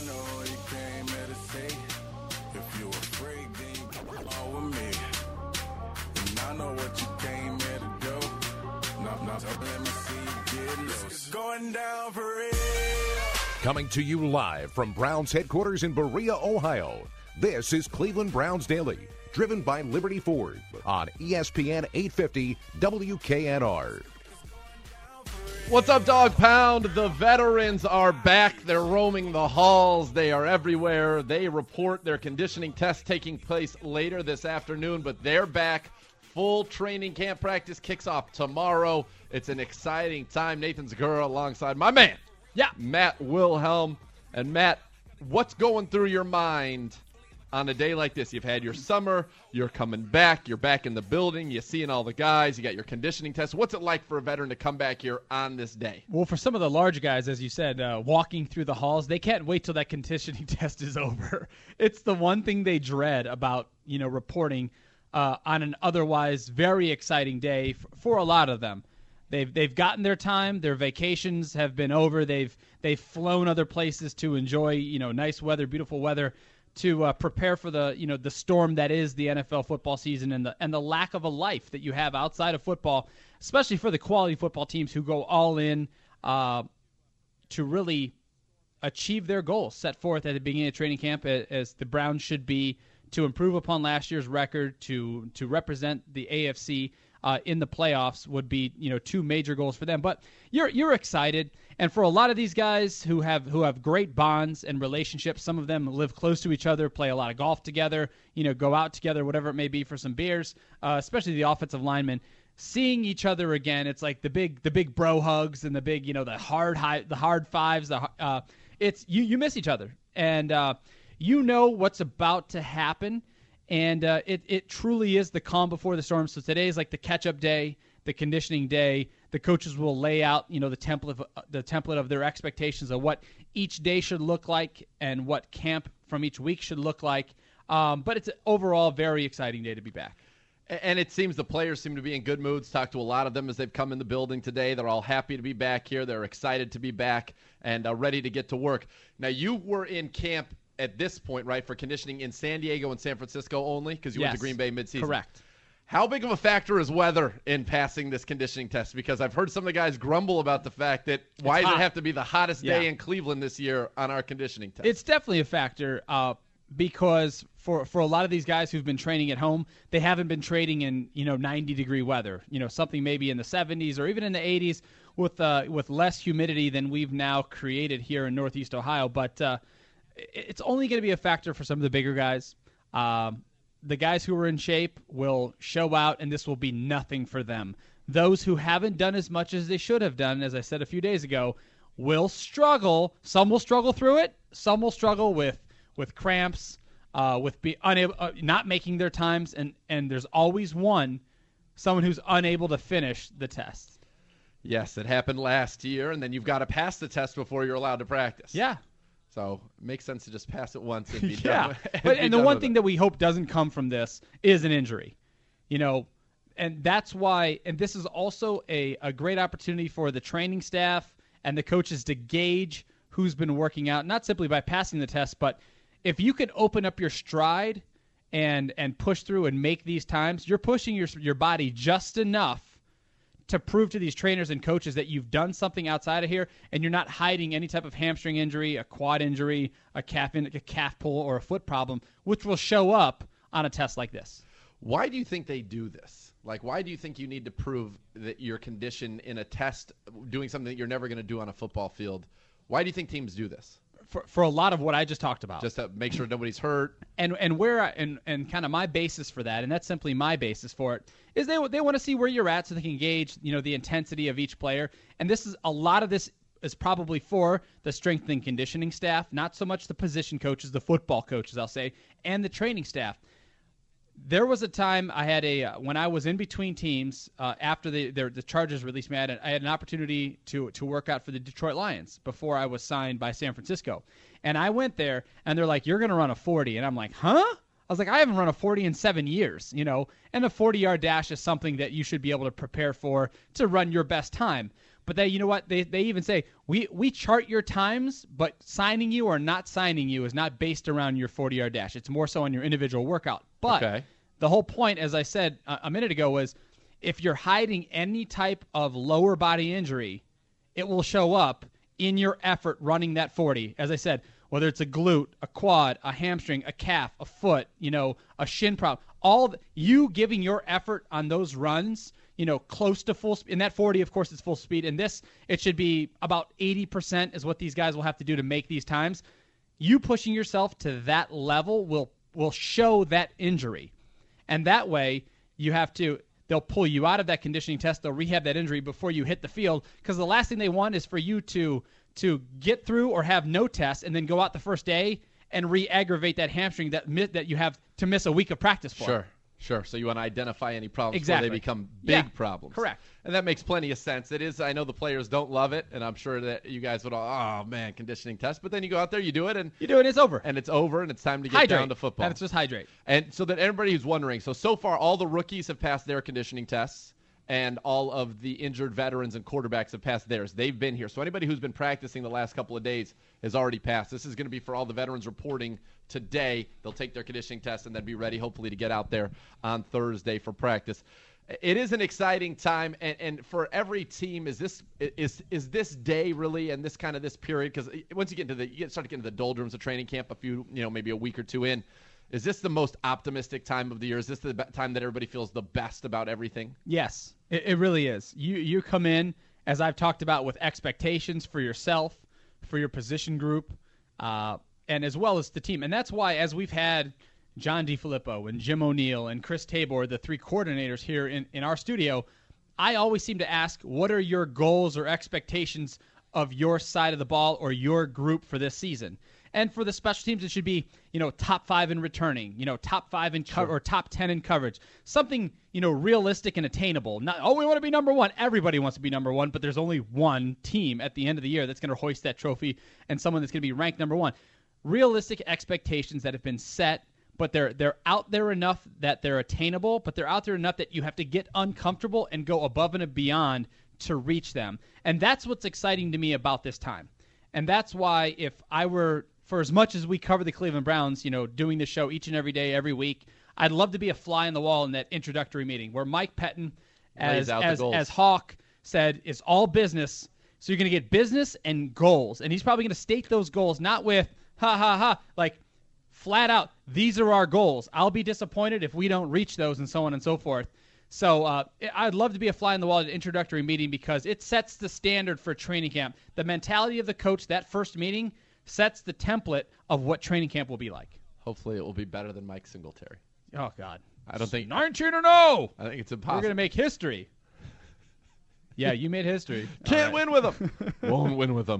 know you came here to say. If you afraid, then you come along with me. And I know what you came here to do. Now, let me see you get loose. It's going down for real. Coming to you live from Browns headquarters in Berea, Ohio. This is Cleveland Browns Daily, driven by Liberty Ford on ESPN 850 WKNR. What's up, Dog Pound? The veterans are back. They're roaming the halls. They are everywhere. They report their conditioning test taking place later this afternoon, but they're back. Full training camp practice kicks off tomorrow. It's an exciting time. Nathan Zagura alongside my man, Matt Wilhelm. And Matt, what's going through your mind on a day like this? You've had your summer, you're coming back, you're back in the building, you're seeing all the guys, you got your conditioning test. What's it like for a veteran to come back here on this day? Well, for some of the large guys, as you said, walking through the halls, they can't wait till that conditioning test is over. It's the one thing they dread about, reporting on an otherwise very exciting day for a lot of them. They've gotten their time. Their vacations have been over. They've flown other places to enjoy nice weather, beautiful weather, to prepare for the storm that is the NFL football season and the lack of a life that you have outside of football, especially for the quality football teams who go all in to really achieve their goals set forth at the beginning of training camp, as the Browns should be, to improve upon last year's record, to represent the AFC in the playoffs would be two major goals for them. But you're excited, and for a lot of these guys who have great bonds and relationships, some of them live close to each other, play a lot of golf together, go out together, whatever it may be, for some beers, especially the offensive linemen. Seeing each other again, it's like the big bro hugs and the big the hard fives. You miss each other, and what's about to happen. And it truly is the calm before the storm. So today is like the catch-up day, the conditioning day. The coaches will lay out, the template of their expectations of what each day should look like and what camp from each week should look like. But it's an overall very exciting day to be back. And it seems the players seem to be in good moods. Talked to a lot of them as they've come in the building today. They're all happy to be back here. They're excited to be back and ready to get to work. Now, you were in camp at this point, right, for conditioning in San Diego and San Francisco only, because you went to Green Bay midseason. Correct. How big of a factor is weather in passing this conditioning test? Because I've heard some of the guys grumble about the fact that why does it have to be the hottest day in Cleveland this year on our conditioning test? It's definitely a factor because for a lot of these guys who've been training at home, they haven't been training in 90-degree weather. Something maybe in the 70s or even in the 80s with less humidity than we've now created here in Northeast Ohio. But it's only going to be a factor for some of the bigger guys. The guys who are in shape will show out, and this will be nothing for them. Those who haven't done as much as they should have done, as I said a few days ago, will struggle. Some will struggle through it. Some will struggle with cramps, with not making their times, and there's always someone who's unable to finish the test. Yes, it happened last year, and then you've got to pass the test before you're allowed to practice. Yeah. So it makes sense to just pass it once and be done with it. And the one thing that we hope doesn't come from this is an injury. And that's why, and this is also a great opportunity for the training staff and the coaches to gauge who's been working out, not simply by passing the test, but if you can open up your stride and push through and make these times, you're pushing your body just enough to prove to these trainers and coaches that you've done something outside of here, and you're not hiding any type of hamstring injury, a quad injury, a calf pull, or a foot problem, which will show up on a test like this. Why do you think they do this? Like, why do you think you need to prove that your condition in a test, doing something that you're never going to do on a football field? Why do you think teams do this? For a lot of what I just talked about, just to make sure nobody's hurt, and kind of my basis for that, and that's simply my basis for it, is they want to see where you're at so they can gauge the intensity of each player. And a lot of this is probably for the strength and conditioning staff, not so much the position coaches, the football coaches, I'll say, and the training staff. There was a time I had when I was in between teams after the Chargers released me. I had an opportunity to work out for the Detroit Lions before I was signed by San Francisco, and I went there and they're like, "You're going to run a 40," and I'm like, "Huh?" I was like, "I haven't run a 40 in 7 years, and a 40-yard dash is something that you should be able to prepare for to run your best time." But you know what? They even say, we chart your times, but signing you or not signing you is not based around your 40-yard dash. It's more so on your individual workout. But the whole point, as I said a minute ago, was if you're hiding any type of lower body injury, it will show up in your effort running that 40. As I said, whether it's a glute, a quad, a hamstring, a calf, a foot, a shin problem, you giving your effort on those runs, close to full speed. In that 40, of course, it's full speed. In this, it should be about 80% is what these guys will have to do to make these times. You pushing yourself to that level will show that injury. And that way, they'll pull you out of that conditioning test. They'll rehab that injury before you hit the field, because the last thing they want is for you to get through or have no test and then go out the first day and re-aggravate that hamstring that you have to miss a week of practice for. Sure. So you want to identify any problems before they become big problems. Correct. And that makes plenty of sense. It is. I know the players don't love it, and I'm sure that you guys would all, conditioning test. But then you go out there, you do it, and it's over. And it's over, and it's time to get down to football. And it's just hydrate. And so that everybody who's wondering, so far all the rookies have passed their conditioning tests, and all of the injured veterans and quarterbacks have passed theirs. They've been here. So anybody who's been practicing the last couple of days has already passed. This is going to be for all the veterans reporting today. They'll take their conditioning test and then be ready, hopefully, to get out there on Thursday for practice. It is an exciting time, and for every team, is this day really, and this period, because once you start to get into the doldrums of training camp, maybe a week or two in, is this the most optimistic time of the year? Is this the time that everybody feels the best about everything? Yes, it really is. You come in, as I've talked about, with expectations for yourself, for your position group, and as well as the team. And that's why, as we've had John DeFilippo and Jim O'Neill and Chris Tabor, the three coordinators here in our studio, I always seem to ask, what are your goals or expectations of your side of the ball or your group for this season? And for the special teams, it should be, top 5 in returning, top 5 in cover, or top 10 in coverage. Something, realistic and attainable. Not, we want to be number one. Everybody wants to be number one, but there's only one team at the end of the year that's going to hoist that trophy, and someone that's going to be ranked number one. Realistic expectations that have been set, but they're out there enough that they're attainable, but they're out there enough that you have to get uncomfortable and go above and beyond to reach them. And that's what's exciting to me about this time. And that's why, if I were, for as much as we cover the Cleveland Browns, doing the show each and every day, every week, I'd love to be a fly on the wall in that introductory meeting where Mike Pettin, as Hawk said, is all business. So you're going to get business and goals. And he's probably going to state those goals not with, like flat out, these are our goals. I'll be disappointed if we don't reach those, and so on and so forth. So I'd love to be a fly on the wall at an introductory meeting, because it sets the standard for training camp. The mentality of the coach, that first meeting, sets the template of what training camp will be like. Hopefully it will be better than Mike Singletary. Oh, God. I don't think 19-0. I think it's impossible. We're going to make history. Yeah, you made history. Can't win with them. Won't win with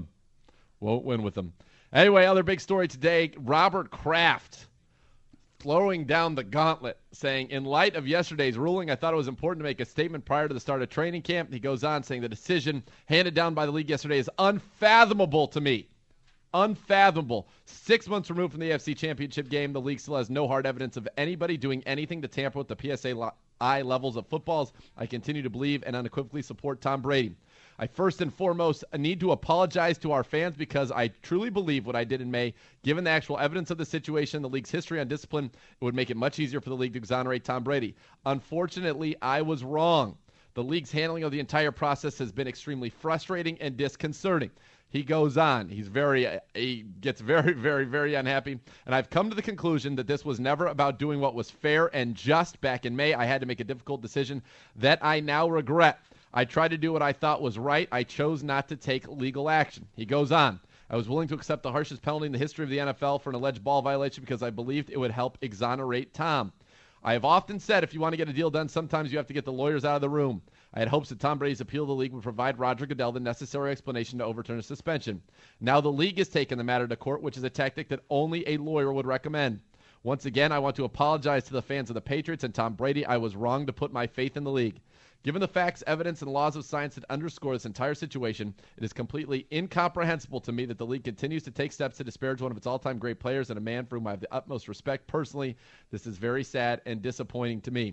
them. Anyway, other big story today, Robert Kraft throwing down the gauntlet, saying, in light of yesterday's ruling, I thought it was important to make a statement prior to the start of training camp. He goes on saying the decision handed down by the league yesterday is unfathomable to me. Unfathomable. 6 months removed from the AFC Championship game, the league still has no hard evidence of anybody doing anything to tamper with the PSA levels of footballs. I continue to believe and unequivocally support Tom Brady. I first and foremost need to apologize to our fans, because I truly believe what I did in May. Given the actual evidence of the situation, the league's history on discipline, it would make it much easier for the league to exonerate Tom Brady. Unfortunately, I was wrong. The league's handling of the entire process has been extremely frustrating and disconcerting. He goes on. He gets very, very, very unhappy. And I've come to the conclusion that this was never about doing what was fair and just. Back in May, I had to make a difficult decision that I now regret. I tried to do what I thought was right. I chose not to take legal action. He goes on. I was willing to accept the harshest penalty in the history of the NFL for an alleged ball violation because I believed it would help exonerate Tom. I have often said if you want to get a deal done, sometimes you have to get the lawyers out of the room. I had hopes that Tom Brady's appeal to the league would provide Roger Goodell the necessary explanation to overturn a suspension. Now the league has taken the matter to court, which is a tactic that only a lawyer would recommend. Once again, I want to apologize to the fans of the Patriots and Tom Brady. I was wrong to put my faith in the league. Given the facts, evidence, and laws of science that underscore this entire situation, it is completely incomprehensible to me that the league continues to take steps to disparage one of its all-time great players and a man for whom I have the utmost respect. Personally, this is very sad and disappointing to me.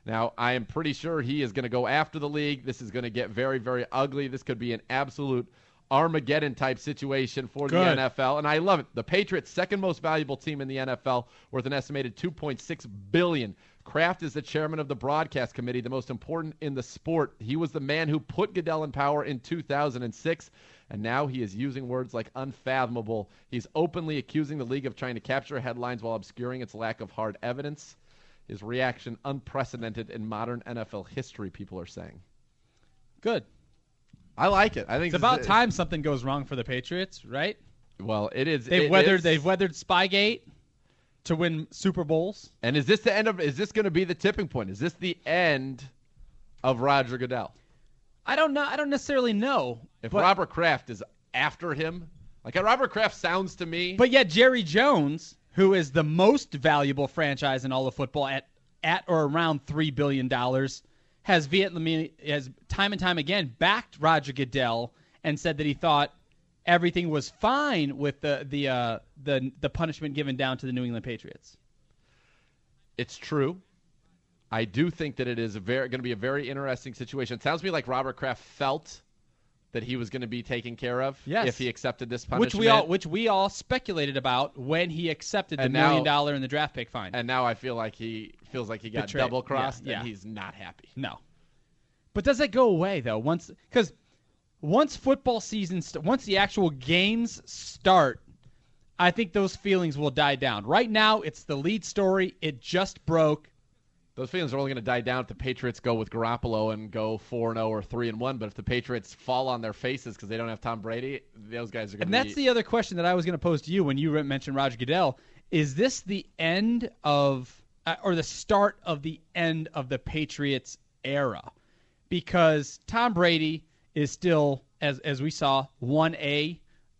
Now, I am pretty sure he is going to go after the league. This is going to get very, very ugly. This could be an absolute Armageddon-type situation for the NFL, and I love it. The Patriots, second most valuable team in the NFL, worth an estimated $2.6 billion. Kraft is the chairman of the broadcast committee, the most important in the sport. He was the man who put Goodell in power in 2006, and now he is using words like unfathomable. He's openly accusing the league of trying to capture headlines while obscuring its lack of hard evidence. His reaction, unprecedented in modern NFL history, people are saying. Good. I like it. I think it's about time something goes wrong for the Patriots, right? Well, it is. They've weathered Spygate to win Super Bowls. And is this the end of? Is this going to be the tipping point? Is this the end of Roger Goodell? I don't know. I don't necessarily know. If Robert Kraft is after him, like Robert Kraft sounds to me. But yet Jerry Jones, who is the most valuable franchise in all of football at or around $3 billion, has time and time again backed Roger Goodell and said that he thought everything was fine with the punishment given down to the New England Patriots. It's true. I do think that it is going to be a very interesting situation. It sounds to me like Robert Kraft felt that he was going to be taken care of if he accepted this punishment. Which we all speculated about when he accepted the $1 million in the draft pick fine. And now I feel like he feels like he got double-crossed, and he's not happy. No. But does that go away, though? Because once football season, once the actual games start, I think those feelings will die down. Right now, it's the lead story. It just broke. Those feelings are only going to die down if the Patriots go with Garoppolo and go 4-0 or 3-1. But if the Patriots fall on their faces because they don't have Tom Brady, those guys are going to be... And that's the other question that I was going to pose to you when you mentioned Roger Goodell. Is this the end of, or the start of the end of the Patriots era? Because Tom Brady is still, as we saw, 1A,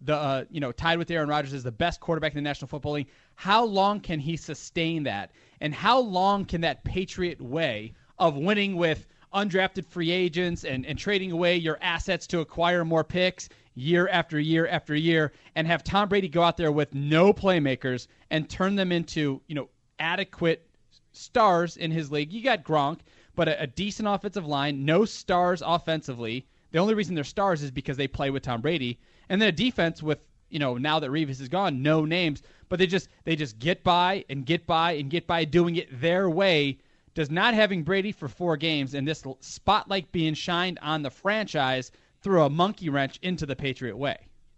tied with Aaron Rodgers as the best quarterback in the National Football League. How long can he sustain that? And how long can that Patriot way of winning with undrafted free agents and trading away your assets to acquire more picks year after year after year and have Tom Brady go out there with no playmakers and turn them into, adequate stars in his league? You got Gronk, but a decent offensive line, no stars offensively. The only reason they're stars is because they play with Tom Brady. And then a defense with, now that Revis is gone, no names. But they just get by and get by and get by doing it their way. Does not having Brady for 4 games and this spotlight being shined on the franchise throw a monkey wrench into the Patriot way?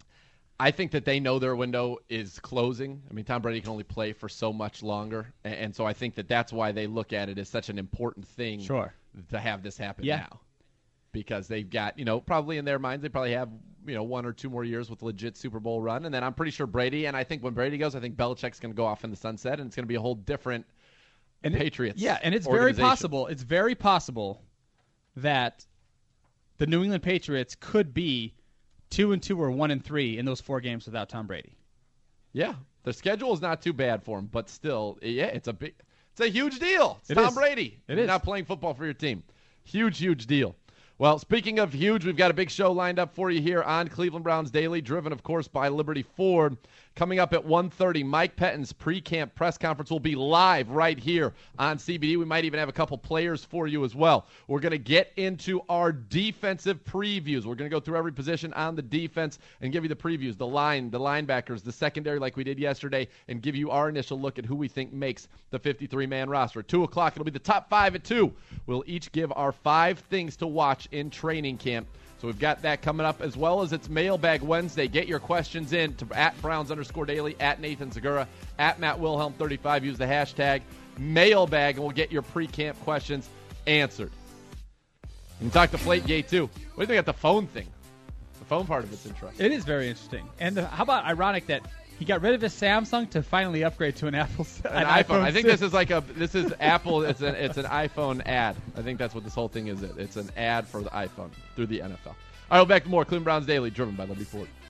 I think that they know their window is closing. I mean, Tom Brady can only play for so much longer. And so I think that that's why they look at it as such an important thing to have this happen now. Because they've got, probably in their minds, they probably have, 1 or 2 more years with a legit Super Bowl run. And then I'm pretty sure Brady, and I think when Brady goes, I think Belichick's going to go off in the sunset, and it's going to be a whole different Patriots. And it's very possible. It's very possible that the New England Patriots could be 2-2 or 1-3 in those 4 games without Tom Brady. Yeah, the schedule is not too bad for him, but still, it's a huge deal. It's Tom Brady. It is not playing football for your team. Huge, huge deal. Well, speaking of huge, we've got a big show lined up for you here on Cleveland Browns Daily, driven, of course, by Liberty Ford. Coming up at 1:30, Mike Pettine's pre-camp press conference will be live right here on CBD. We might even have a couple players for you as well. We're going to get into our defensive previews. We're going to go through every position on the defense and give you the previews, the line, the linebackers, the secondary like we did yesterday, and give you our initial look at who we think makes the 53-man roster. At 2 o'clock, it'll be the top 5 at 2. We'll each give our 5 things to watch in training camp. So we've got that coming up, as well as it's Mailbag Wednesday. Get your questions in to at Browns_Daily, at Nathan Zagura, at Matt Wilhelm 35. Use the hashtag Mailbag, and we'll get your pre-camp questions answered. You can talk to Flategate, too. What do you think about the phone thing? The phone part of it's interesting. It is very interesting. And how about ironic that he got rid of his Samsung to finally upgrade to an Apple, an iPhone. I think this is Apple. It's an iPhone ad. I think that's what this whole thing is. It's an ad for the iPhone through the NFL. All right, we'll back to more Cleveland Browns Daily, driven by Liberty Ford.